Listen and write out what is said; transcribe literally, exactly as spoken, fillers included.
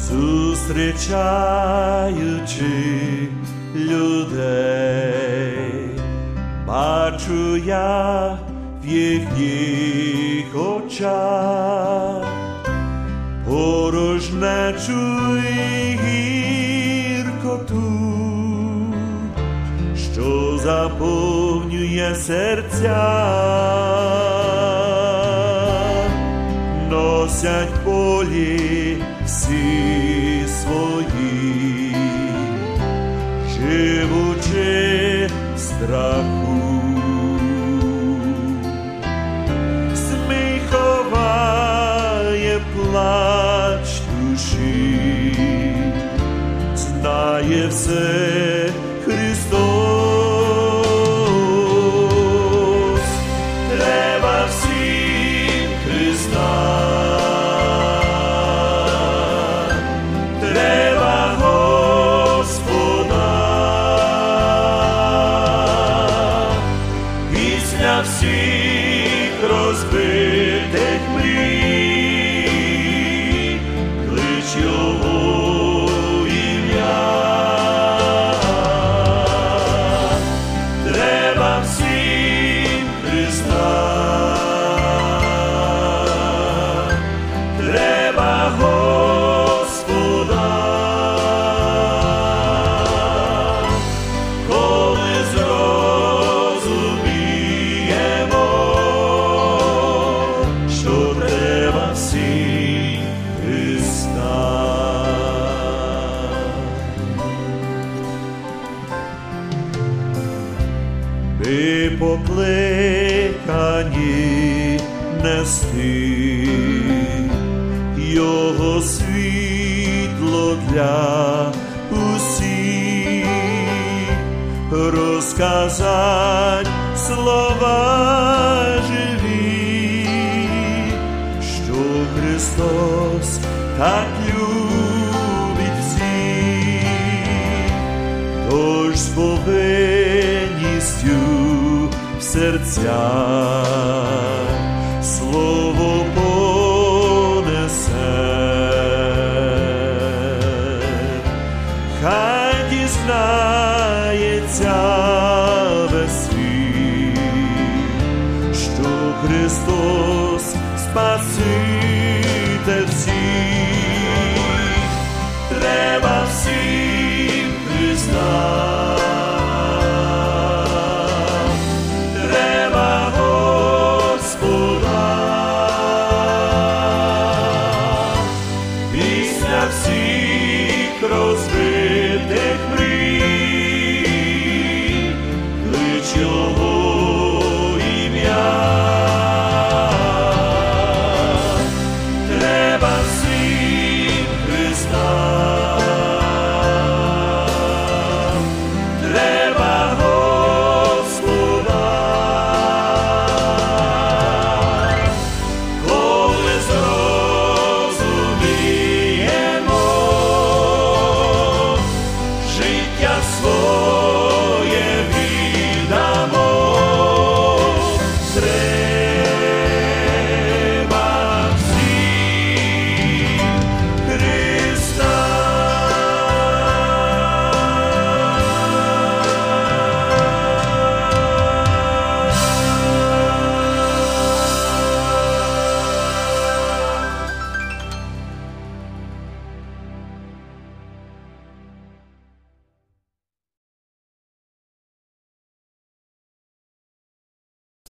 зустрічаючи людей, бачу я в їхніх очах порожнечу і гіркоту, що заповнює серця. Носять полі всі свої, живучи в страху. Сміх ховає плач душі, знає все Христос. Треба всім Христа, всіх розбитих мрій, клич Його ім'я. Треба всім Христа, треба Господа, коли ми покликані нести Його світло для усіх, розказать слова живі, що Христос так любить всіх, тож з повинністю в серцях слово понесе. Хай дізнається весь світ, що Христос Спаситель всіх. Треба всім Христа, всі